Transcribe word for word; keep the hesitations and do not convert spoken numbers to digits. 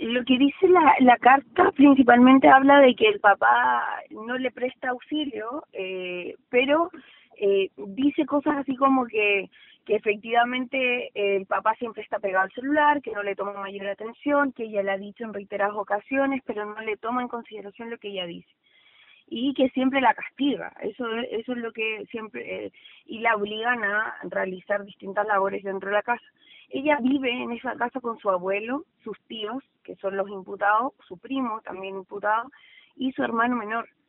lo que dice la, la carta principalmente habla de que el papá no le presta auxilio, eh, pero eh, dice cosas así como que, que efectivamente eh, el papá siempre está pegado al celular, que no le toma mayor atención, que ella le ha dicho en reiteradas ocasiones, pero no le toma en consideración lo que ella dice. Y que siempre la castiga, eso eso es lo que siempre, eh, y la obligan a realizar distintas labores dentro de la casa. Ella vive en esa casa con su abuelo, sus tíos, que son los imputados, su primo también imputado, y su hermano menor.